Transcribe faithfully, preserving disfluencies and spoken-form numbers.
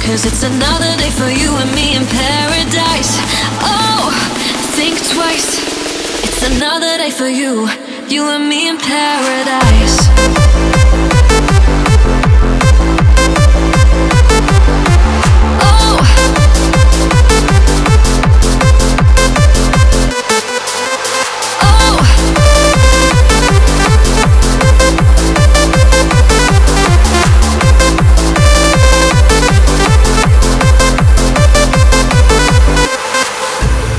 'cause it's another day for you and me in paradise. Oh, think twice. It's another day for you, you and me in paradise.